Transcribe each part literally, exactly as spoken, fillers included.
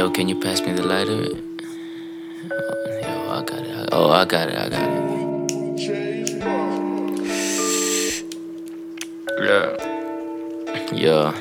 Yo, can you pass me the lighter? Yo, I got it. Oh, I got it. I got it. Yeah. Yo,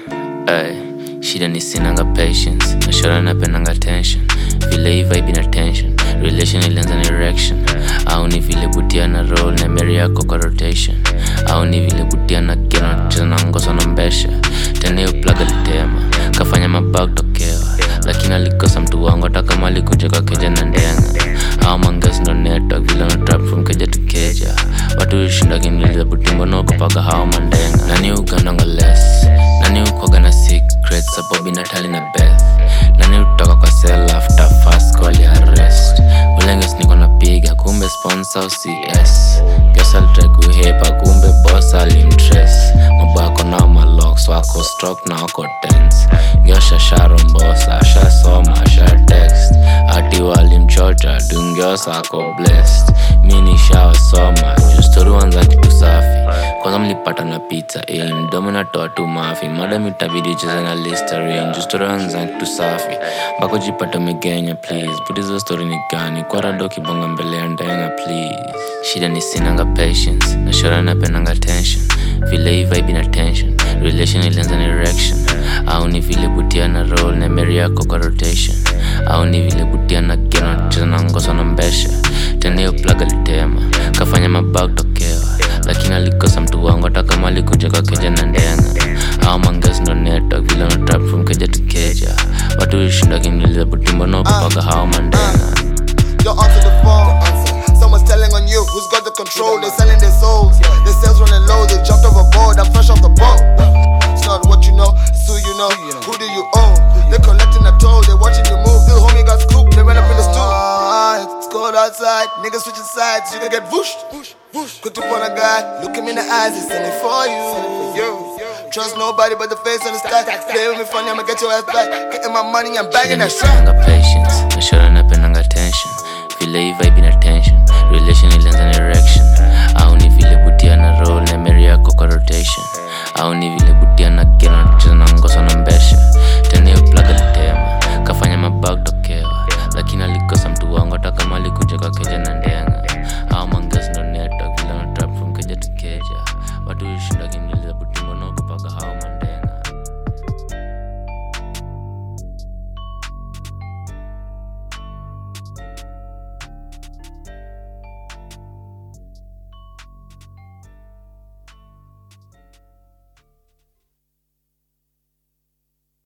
ay. Shida ni sinanga patience. Nashora napendanga tension. Vile hii vibe ina tension. Relation ilianza na erection. Au ni vile butia na roll na meri yako kwa rotation. Au ni vile butia na kina cheza na ngoso na mbesha. Tena hiyo plug alitema kafanya mabag tokewa, lakini alikosa mtu wangu hata kama alikuja kwa keja na ndenga. Hao mangas ndo network vile na trap from keja to keja. Watu wishinda kiniliza butimbo no kupaka hao mandenga. Nani ugandanga less, nani ukwaga na secrets sababu Natali na Beth. Nani utoka kwa cell after fast call ya arrest. Ulenges niko napiga kumbe sponsor au C S. Piosa alitry kuhepa kumbe boss alimtress. Mabako na malocks wako stroke na wako tense. Ngiosha sharombosa, asha soma, asha text. Ati walimchocha, dungiosa ako blessed. Mini shawa soma, story wanza kitu safi. Kwanza mlipata na pizza, eh, mdomo natoa tu mafi. Madam itabidi cheza na Listerine, story wanza kitu safi. Bako jipata megenya please, put hizo story ni gani. Kwa rado kibonga mbele ya ndenga please. Shida ni sinanga patience, nashora napendanga tension. Vile hii vibe ina tension, relation ilianza na erection. Au ni vile butia na roll na meri yako kwa rotation. Au ni vile butia na kina cheza na ngoso na mbesha. Tena hiyo plug alitema kafanya mabag tokewa, lakini alikosa mtu wangu hata kama alikuja kwa keja na ndenga. Hao mangas ndo network vile na trap from keja to keja. Watu wishinda kiniliza butimbo no kupaka hao mandenga. Yo, answer the phone. Someone's telling on you who's got the control. They're selling their souls. Their sales running low. They jumped overboard. I'm fresh off the boat. It's not what you know, it's who you know. Who do you owe? They're collecting a toll. They're watching you move. Little homie got scooped. They ran up in the stool. It's cold outside. Niggas switching sides. You can get whooshed. Quick to point a guy. Look him in the eyes. He's sending for you. You. Trust nobody but the face on the stack. Play with me funny, I'ma get your ass back. Getting my money, I'm bagging that shit. Nanga patience, nashora napendanga tension. Vile hii vibe ina tension, relation ilianza na erection. Au ni vile butia na roll na meri yako kwa rotation. Au ni vile butia na kina cheza na ngoso na